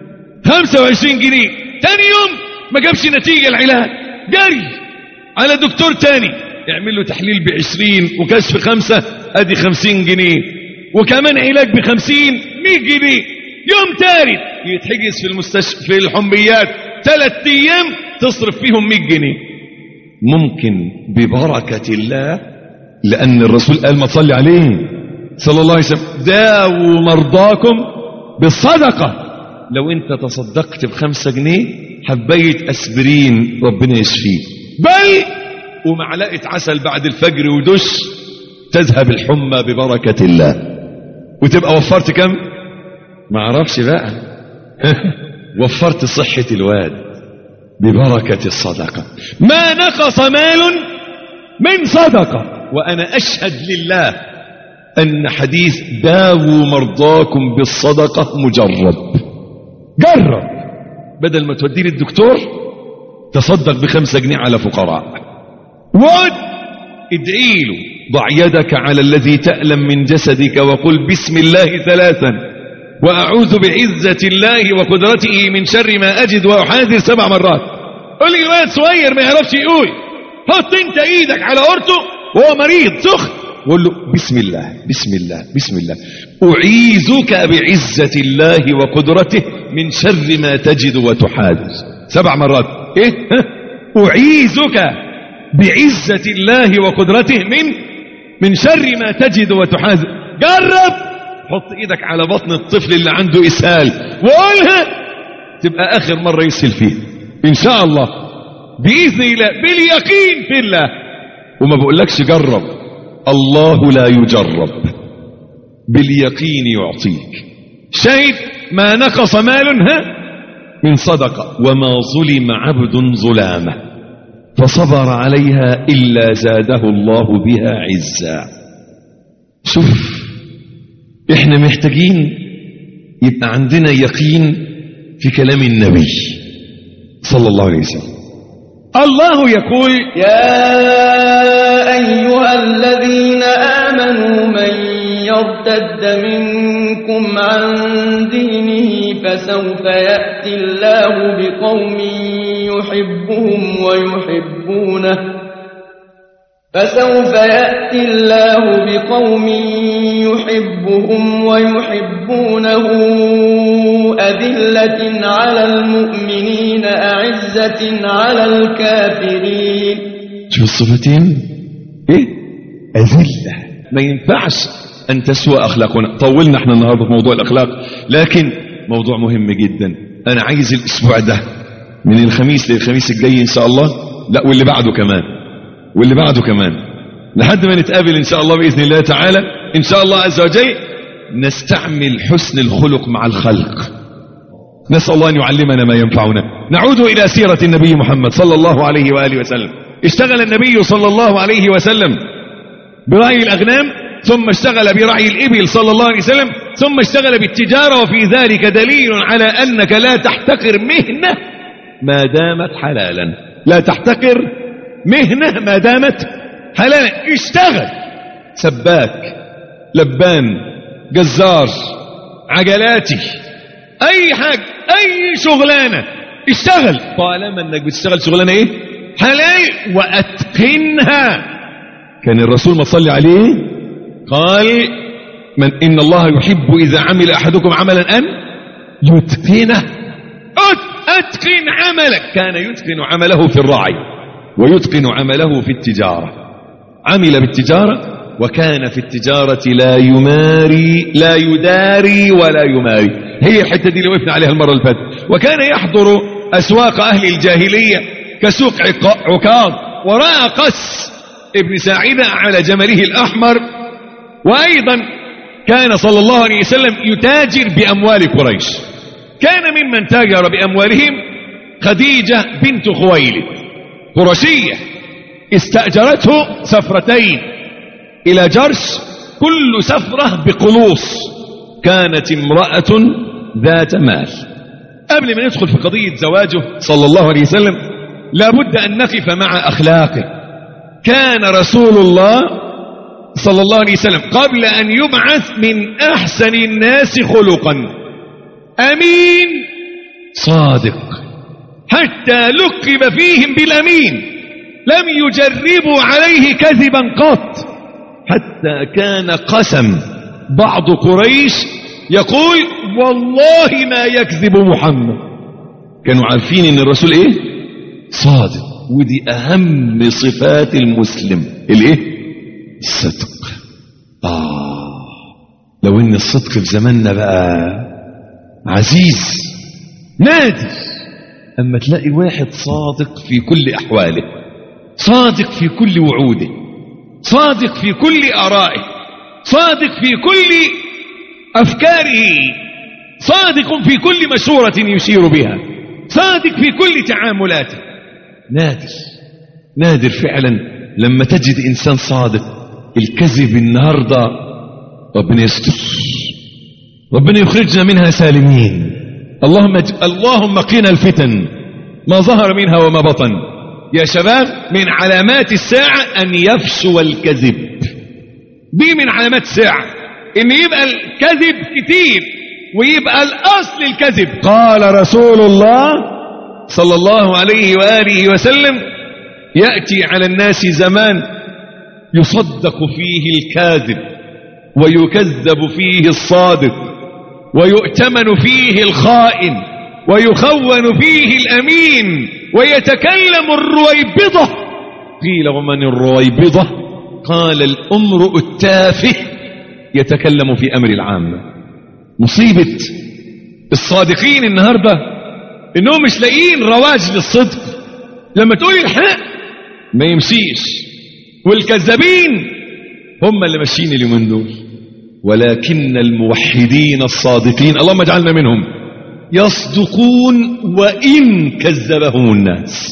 25 جنيه. تاني يوم ما جابش نتيجة العلاج، جري على دكتور تاني يعمل له تحليل ب20 وكشف 5، ادي 50 جنيه وكمان علاج ب50، 100 جنيه. يوم تالت يتحجز في المستشفى في الحميات 3 ايام تصرف فيهم 100 جنيه. ممكن ببركة الله، لأن الرسول قال ما تصلي عليه صلى الله عليه وسلم داووا مرضاكم بالصدقة. لو انت تصدقت ب5 جنيه حباية اسبرين ربنا يشفيه، بل ومعلقة عسل بعد الفجر ودش تذهب الحمى ببركة الله، وتبقى وفرت كم؟ ما عرفش بقى وفرت صحة الواد ببركة الصدقة. ما نقص مال من صدقة. وأنا أشهد لله أن حديث داووا مرضاكم بالصدقة مجرب. جرب، بدل ما توديه للدكتور تصدق ب5 جنيه على فقراء، ادعي له ضع يدك على الذي تألم من جسدك وقل بسم الله 3 وأعوذ بعزة الله وقدرته من شر ما أجد وأحاذر 7 مرات. قل لي واد صغير ما يعرفش يقول، حط انت ايدك على قرطه وهو مريض سخن وقول له بسم الله بسم الله بسم الله أعيذك بعزة الله وقدرته من شر ما تجد وتحاذر 7 مرات. ايه؟ أعيذك بعزة الله وقدرته من شر ما تجد وتحاذر. جرب، حط ايدك على بطن الطفل اللي عنده إسهال وقولها تبقى آخر مرة يسهل فيها إن شاء الله بإذن الله باليقين في الله. وما بقولكش جرب، الله لا يجرب، باليقين يعطيك. شاهد ما نقص مال من صدقة وما ظلم عبد ظلامة فصبر عليها إلا زاده الله بها عزا. شوف احنا محتاجين يبقى عندنا يقين في كلام النبي صلى الله عليه وسلم. الله يقول يا أيها الذين آمنوا من يرتد منكم عن دينه فسوف يأتي الله بقوم يحبهم ويحبونه أذلة على المؤمنين أعزة على الكافرين. شوف الصفتين ايه؟ أذلة. ما ينفعش أن تسوى أخلاقنا. طولنا احنا النهاردة في موضوع الأخلاق، لكن موضوع مهم جدا. أنا عايز الأسبوع ده من الخميس للخميس الجاي إن شاء الله، لا واللي بعده كمان لحد ما نتقابل إن شاء الله بإذن الله تعالى إن شاء الله عز وجل، نستعمل حسن الخلق مع الخلق. نسأل الله أن يعلمنا ما ينفعنا. نعود إلى سيرة النبي محمد صلى الله عليه وآله وسلم. اشتغل النبي صلى الله عليه وسلم برعي الأغنام، ثم اشتغل برعي الإبل صلى الله عليه وسلم، ثم اشتغل بالتجارة. وفي ذلك دليل على أنك لا تحتقر مهنة ما دامت حلالا. لا تحتقر مهنة ما دامت حلالا. اشتغل سباك، لبان، جزار، عجلاتي، اي حاجة، اي شغلانة اشتغل طالما انك بتشتغل شغلانة ايه؟ حلال، واتقنها. كان الرسول ما صلي عليه قال إن الله يحب إذا عمل أحدكم عملا أن يتقنه. أتقن عملك. كان يتقن عمله في الرعي ويتقن عمله في التجارة. عمل بالتجارة وكان في التجارة لا يداري ولا يماري. هي الحتة دي اللي وقفنا عليها المرة اللي فاتت. وكان يحضر أسواق أهل الجاهلية كسوق عكاظ، ورأى قس ابن ساعدة على جمله الأحمر. وأيضا كان صلى الله عليه وسلم يتاجر بأموال قريش. كان ممن تاجر بأموالهم خديجة بنت خويلد قرشية، استأجرته سفرتين إلى جرش، كل سفرة بقلوص. كانت امرأة ذات مال. قبل ما ندخل في قضية زواجه صلى الله عليه وسلم لابد أن نقف مع أخلاقه. كان رسول الله صلى الله عليه وسلم قبل أن يبعث من أحسن الناس خلقا، أمين صادق، حتى لقب فيهم بالأمين، لم يجربوا عليه كذبا قط، حتى كان قسم بعض قريش يقول والله ما يكذب محمد. كانوا عارفين ان الرسول ايه؟ صادق. ودي اهم صفات المسلم، الايه؟ الصدق. لو ان الصدق في زماننا بقى عزيز نادر، اما تلاقي واحد صادق في كل احواله، صادق في كل وعوده، صادق في كل آرائه، صادق في كل أفكاره، صادق في كل مشورة يشير بها، صادق في كل تعاملاته. نادر نادر فعلا لما تجد إنسان صادق. الكذب النهاردة ربنا يستر، ربنا يخرجنا منها سالمين. اللهم قنا الفتن ما ظهر منها وما بطن. يا شباب، من علامات الساعة أن يفشو الكذب. دي من علامات الساعة، إن يبقى الكذب كتير ويبقى الأصل الكذب. قال رسول الله صلى الله عليه وآله وسلم: يأتي على الناس زمان يصدق فيه الكاذب ويكذب فيه الصادق ويؤتمن فيه الخائن ويخون فيه الأمين ويتكلم الرويبضة. قيل: ومن الرويبضة؟ قال: الأمرؤ التافه يتكلم في أمر العامة. مصيبة الصادقين النهاردة انهم مش لاقيين رواج للصدق. لما تقول الحق ما يمشيش، والكذابين هم اللي ماشيين اليومين دول. ولكن الموحدين الصادقين، اللهم اجعلنا منهم، يصدقون وإن كذبهم الناس.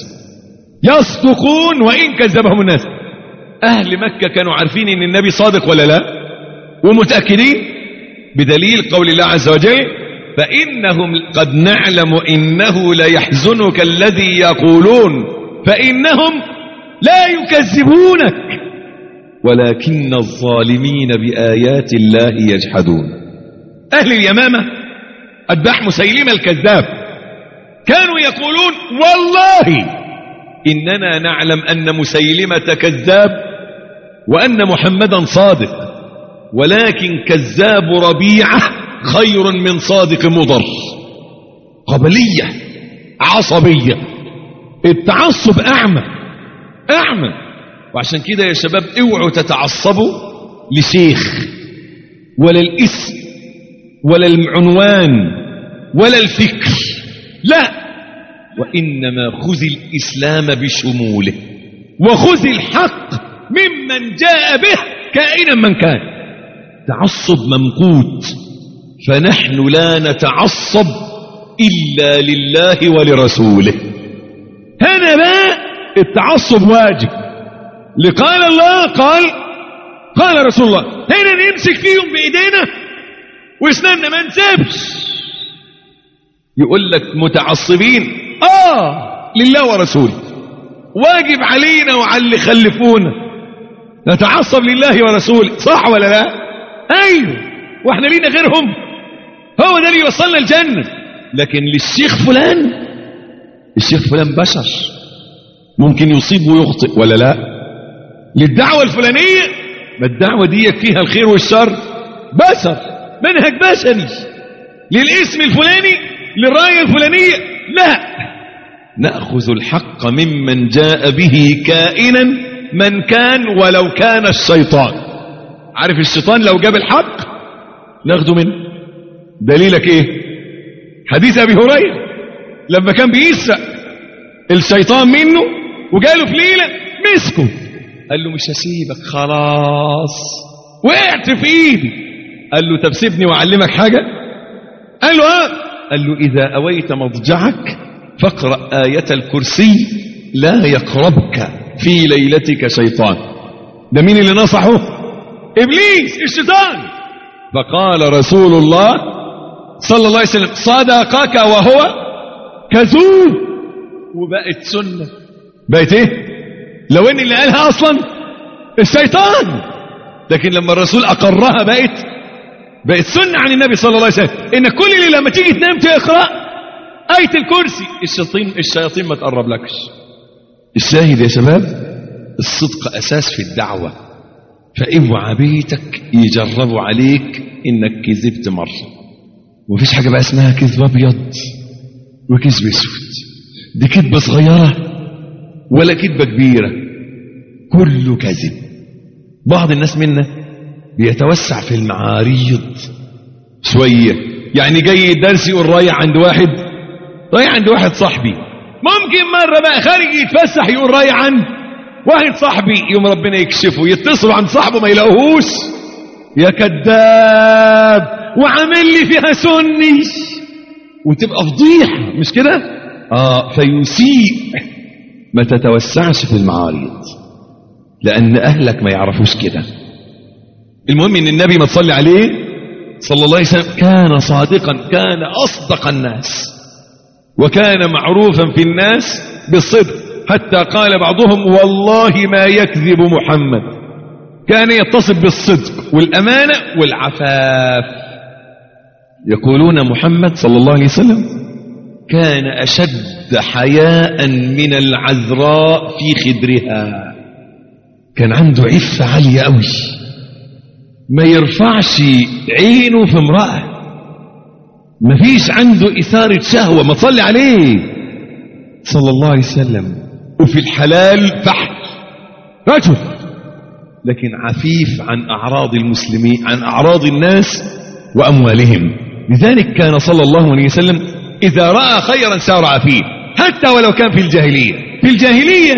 يصدقون وإن كذبهم الناس. أهل مكة كانوا عارفين إن النبي صادق ولا لا، ومتأكدين بدليل قول الله عز وجل: فإنهم قد نعلم إنه ليحزنك الذي يقولون فإنهم لا يكذبونك ولكن الظالمين بآيات الله يجحدون. أهل اليمامة أتباع مسيلمة الكذاب كانوا يقولون: والله إننا نعلم أن مسيلمة كذاب وأن محمدا صادق، ولكن كذاب ربيعة خير من صادق مضر. قبلية عصبية، التعصب أعمى. وعشان كده يا شباب اوعوا تتعصبوا لشيخ ولا الاسم ولا العنوان ولا الفكر، لا، وإنما خذ الإسلام بشموله وخذ الحق ممن جاء به كائنا من كان. تعصب ممقوت، فنحن لا نتعصب إلا لله ولرسوله. هنا بقى التعصب واجب، لقال الله قال رسول الله. هنا نمسك فيهم بإيدينا واسناننا ما نسيبش. يقول لك متعصبين لله ورسوله، واجب علينا وعلى اللي خلفونا نتعصب لله ورسوله، صح ولا لا؟ ايوه، واحنا لينا غيرهم؟ هو ده اللي يوصلنا الجنة. لكن للشيخ فلان، الشيخ فلان بشر ممكن يصيب ويخطئ ولا لا؟ للدعوة الفلانية، ما الدعوة دي فيها الخير والشر، بشر، منهج بشري. للاسم الفلاني، للراية الفلانية، لا، نأخذ الحق ممن جاء به كائنا من كان ولو كان الشيطان. عارف الشيطان لو جاب الحق ناخده منه. دليلك ايه؟ حديث ابي هريرة لما كان بيسرق الشيطان منه وجاله في ليلة مسكه، قال له: مش هسيبك خلاص، وقعت في ايدي. قال له: طب سيبني واعلمك حاجة. قال له: قال له: اذا اويت مضجعك فاقرأ آية الكرسي لا يقربك في ليلتك شيطان. ده مين اللي نصحه؟ إبليس، الشيطان. فقال رسول الله صلى الله عليه وسلم: صدقك وهو كذوب. وبقت سنة. بقت ايه؟ لو ان اللي قالها اصلا الشيطان، لكن لما الرسول اقرها بقت سنة عن النبي صلى الله عليه وسلم، ان كل اللي لما تيجي تنام تقرأ آية الكرسي الشياطين ما تقرب لكش. الشاهد يا شباب، الصدق أساس في الدعوة، فاوعى بيتك يجربوا عليك إنك كذبت مرة. ومفيش حاجة بقى اسمها كذب أبيض وكذب أسود، دي كذبة صغيرة ولا كذبة كبيرة، كله كذب. بعض الناس منا بيتوسع في المعاريض شوية، يعني جاي الدرس يقول رايح عند واحد صاحبي، ممكن مرة بقى خارج يتفسح يقول رايح عند واحد صاحبي، يوم ربنا يكشفه يتصل عند صاحبه ما يلاقوهوش، يا كذاب وعامل لي فيها سني، وتبقى فضيحة، مش كده؟ فيسيء. ما تتوسعش في المعارض لأن أهلك ما يعرفوش كده. المهم إن النبي ما تصلي عليه صلى الله عليه وسلم كان صادقا، كان أصدق الناس، وكان معروفا في الناس بالصدق، حتى قال بعضهم: والله ما يكذب محمد. كان يتصف بالصدق والأمانة والعفاف. يقولون محمد صلى الله عليه وسلم كان أشد حياء من العذراء في خدرها. كان عنده عفة عالية قوي، ما يرفعش عينه في امرأة، ما فيش عنده إثارة شهوة. ما تصلي عليه صلى الله عليه وسلم. وفي الحلال فحل رجل، لكن عفيف عن أعراض المسلمين، عن أعراض الناس وأموالهم. لذلك كان صلى الله عليه وسلم إذا رأى خيرا سارع فيه، حتى ولو كان في الجاهلية. في الجاهلية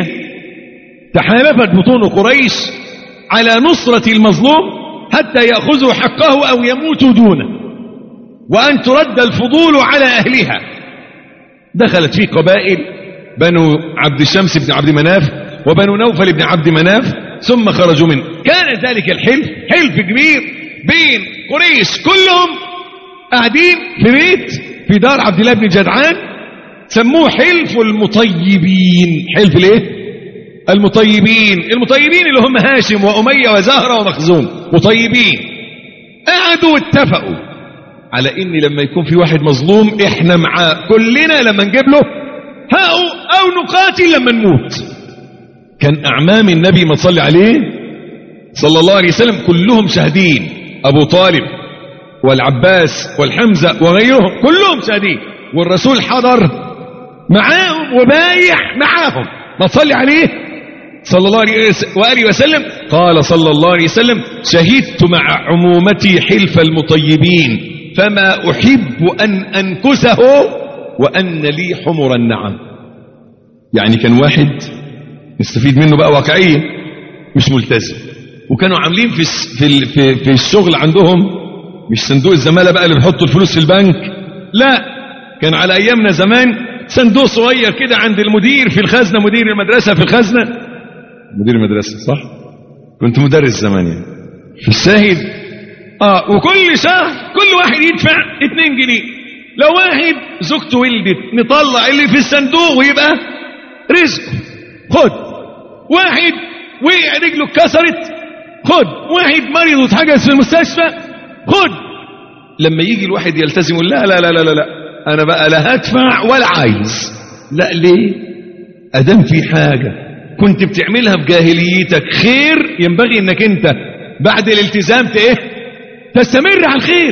تحالفت بطون قريش على نصرة المظلوم حتى يأخذوا حقه أو يموتوا دونه، وأن ترد الفضول على أهلها. دخلت في قبائل بنو عبد الشمس بن عبد مناف وبنو نوفل بن عبد مناف، ثم خرجوا منه. كان ذلك الحلف حلف كبير بين قريش كلهم قاعدين في بيت في دار عبد الله بن جدعان، سموه حلف المطيبين. حلف ليه؟ المطيبين. المطيبين اللي هم هاشم وأمية وزهرة ومخزوم، مطيبين. قعدوا واتفقوا على ان لما يكون في واحد مظلوم احنا معاه كلنا، لما نجيب له هاو او نقاتل لما نموت. كان اعمام النبي ما صلى عليه صلى الله عليه وسلم كلهم شاهدين، ابو طالب والعباس والحمزة وغيرهم كلهم شاهدين، والرسول حضر معاهم وبايع معاهم. ما صلى عليه صلى الله عليه وآله وسلم. قال صلى الله عليه وسلم: شهدت مع عمومتي حلف المطيبين فما أحب أن أنكسه وأن لي حمر النعم. يعني كان واحد نستفيد منه بقى واقعية، مش ملتزم، وكانوا عاملين في الشغل عندهم مش صندوق الزمالة بقى اللي بيحطوا الفلوس في البنك، لا، كان على أيامنا زمان صندوق صغير كده عند المدير في الخزنة، مدير المدرسة في الخزنة، مدير المدرسة صح؟ كنت مدرس زمان يعني. في الشاهد وكل شهر كل واحد يدفع 2 جنيه. لو واحد زوجته ولدت نطلع اللي في الصندوق ويبقى رزقه، خد. واحد وقع رجله اتكسرت، خد. واحد مريض واتحجز في المستشفى، خد. لما يجي الواحد يلتزم يقول لا لا لا لا لا، انا بقى لا هدفع ولا عايز. لا، ليه؟ ادام في حاجة كنت بتعملها في جاهليتك خير، ينبغي انك انت بعد الالتزام تستمر على الخير.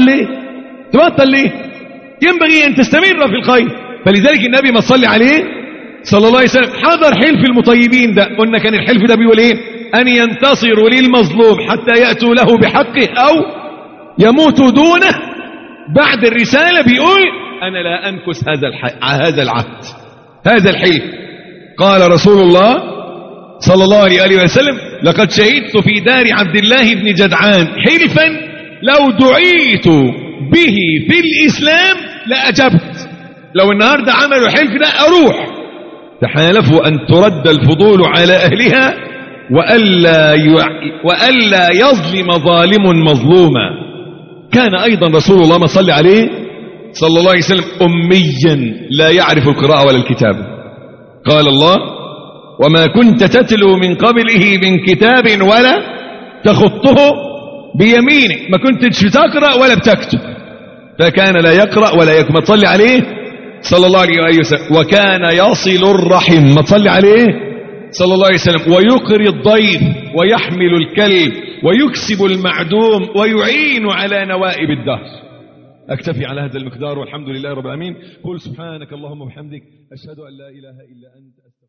تبطل ليه؟ ينبغي ان تستمر في الخير. فلذلك النبي ما صلى عليه صلى الله عليه وسلم حضر حلف المطيبين ده. قلنا كان الحلف ده بيقول ايه؟ ان ينتصروا للمظلوم حتى يأتوا له بحقه او يموتوا دونه. بعد الرسالة بيقول انا لا انكس هذا العهد، هذا الحلف. قال رسول الله صلى الله عليه وسلم: لقد شهدت في دار عبد الله بن جدعان حلفا لو دعيت به في الإسلام لأجبت. لو النهاردة عملوا حلف ده أروح. تحالفوا أن ترد الفضول على أهلها وألا يظلم ظالم مظلوما. كان أيضا رسول الله ما صلى عليه صلى الله عليه وسلم أميا لا يعرف القراءة ولا الكتابة. قال الله: وما كنت تتلو من قبله من كتاب ولا تخطه بيمينك. ما كنتش بتقرأ ولا بتكتب. فكان لا يقرأ ولا يكتب. ما تصلي عليه صلى الله عليه وسلم. وكان يصل الرحم. ما تصلي عليه صلى الله عليه وسلم. ويقري الضيف ويحمل الكلب ويكسب المعدوم ويعين على نوائب الدهر. أكتفي على هذا المقدار والحمد لله رب العالمين. قل سبحانك اللهم وبحمدك أشهد أن لا إله إلا أنت.